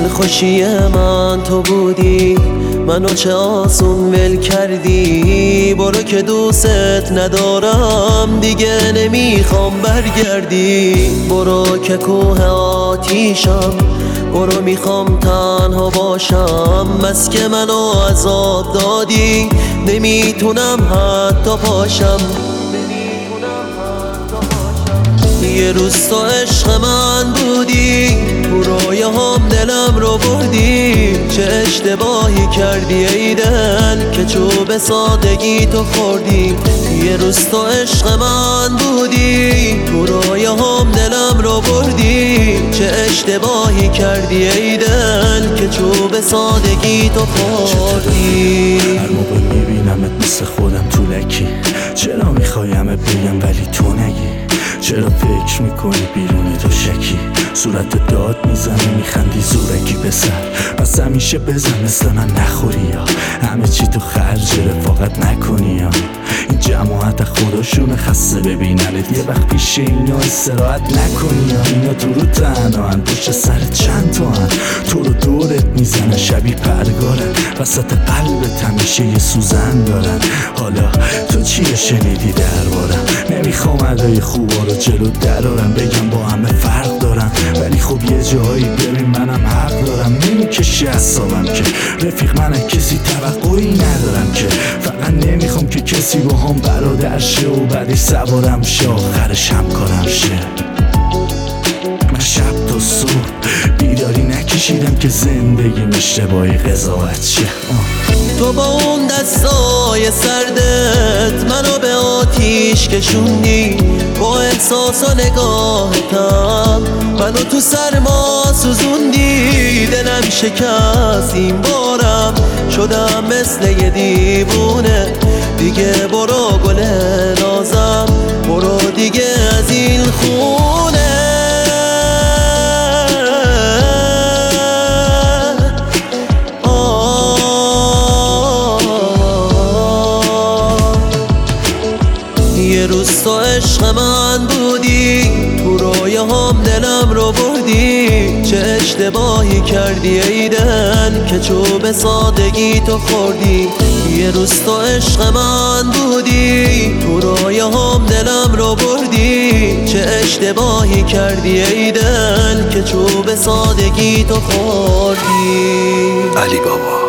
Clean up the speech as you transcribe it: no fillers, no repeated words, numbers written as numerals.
خوشی من تو بودی، منو چه آسون ول کردی. برو که دوست ندارم دیگه، نمیخوام برگردی. برو که کوه آتیشم، برو میخوام تنها باشم. بس که منو عذاب دادی، نمیتونم حتی پاشم. یه روز تو عشق من بودی، تو رویاهام دلم رو بردی. چه اشتباهی کردی ای دل که چوب سادگی تو خوردی. یه روز تو عشق من بودی، تو رویاهام دلم رو بردی. چه اشتباهی کردی ای دل که چوب سادگی تو خوردی. هر موقع میبینمت مثل خودم تو لکی، چرا میخوایمت بگم ولی تو نگی؟ چرا فکر میکنی بیرون تو شکی؟ صورت داد میزنی میخندی زورکی پسر، پس همیشه بزن مثل من نخوری یا همه چی تو خرج رفاقت نکنی یا این جماعت خودشون خسته ببیننت. یه وقت پیش اینا استراحت نکنی یا اینا تو رو تنها هن، پشت سر چند تا هن، تو رو دورت میزنن شبیه پرگارن. وسط قلبت همیشه یه سوزن دارن. حالا تو چیه شنیدی دربارم؟ نمیخوام ادای خوبا رو جلو درارم، بگم با همه فرق دارم، ولی خب یه جایی ببین منم حق دارم. نمیکشه اعصابم که رفیق من کسی توقعی ندارم که، فقط نمیخوام که کسی با هم برادر شه و بعدش سوارم شه آخرش همکارم شه. من شب تا صبح بیداری نکشیدم که زندگیم اشتباهی قضاوت شه. تو با اون دستای سردت منو به آتیش کشوندی، با احساس و نگاهتم منو تو سرما سوزوندی. دلم شکست این بارم، شدم مثل یه دیوونه. دیگه برو گل نازم، برو دیگه از این خونه. یه روز تو عشق من بودی، تو رویاهام دلم رو بردی. چه اشتباهی کردی ای دل که چوب سادگی تو خوردی. یه روز تو عشق من بودی، تو رویاهام دلم رو بردی. چه اشتباهی کردی ای دل که چوب سادگی تو خوردی. علی بابا.